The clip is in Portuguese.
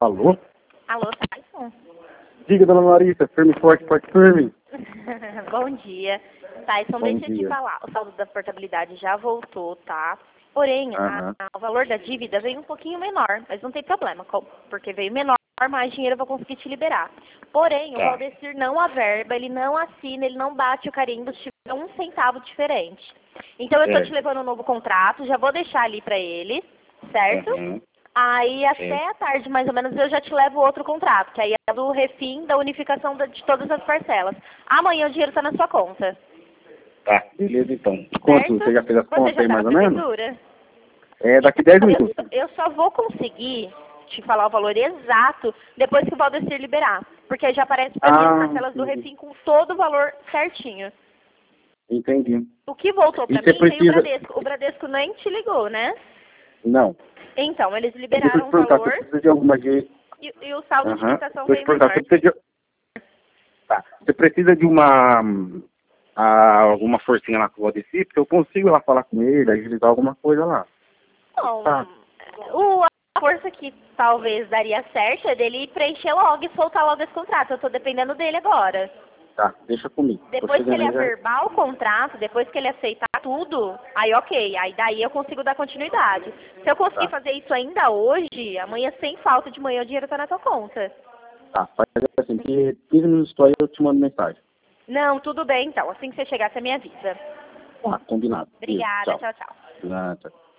Alô? Alô, Tyson? Diga, dona Larissa, firme, forte, forte, firme. Bom dia. Tyson, Bom deixa eu te dia. falar. O saldo da portabilidade já voltou, tá? Porém, Aham. o valor da dívida veio um pouquinho menor, mas não tem problema, porque veio menor, mais dinheiro eu vou conseguir te liberar. Porém, o Tá. Valdecir não averba, ele não assina, ele não bate o carimbo se tiver um centavo diferente. Então eu tô te Certo. levando um novo contrato, já vou deixar ali pra ele, certo? Uhum. Aí até Certo. a tarde, mais ou menos, eu já te levo outro contrato, que aí é do refim da unificação de todas as parcelas. Amanhã o dinheiro tá na sua conta. Tá, beleza então. Quanto? Você já fez as Você contas já aí tá mais na ou menos? prefeitura? É daqui 10 Então, minutos. eu só vou conseguir te falar o valor exato depois que o Valdecir liberar. Porque aí já aparece pra mim as parcelas do Entendi. refim com todo o valor certinho. Entendi. O que voltou E pra você mim veio o precisa... Bradesco. O Bradesco nem te ligou, né? Não. Então, eles Deixa eu liberaram te o perguntar, você valor precisa de alguma... e o saldo de Aham. quitação Deixa eu te veio perguntar, menor. você precisa de... Tá. Você precisa de uma... alguma forcinha lá com o Valdeci? Porque eu consigo lá falar com ele, agilizar alguma coisa lá. Bom, Tá. a força que talvez daria certo é dele preencher logo e soltar logo esse contrato. Eu tô dependendo dele agora. Tá, deixa comigo. Tô Depois que chegando ele aí já. averbar o contrato, depois que ele aceitar tudo, aí ok, aí daí eu consigo dar continuidade. Se eu conseguir Tá. fazer isso ainda hoje, amanhã sem falta de manhã o dinheiro tá na tua conta. Tá, faz assim, que 15 minutos só eu te mando mensagem. Não, tudo bem então. Assim que você chegar, você me avisa. Tá, combinado. Isso, Obrigada, tchau. tchau, tchau. Tchau.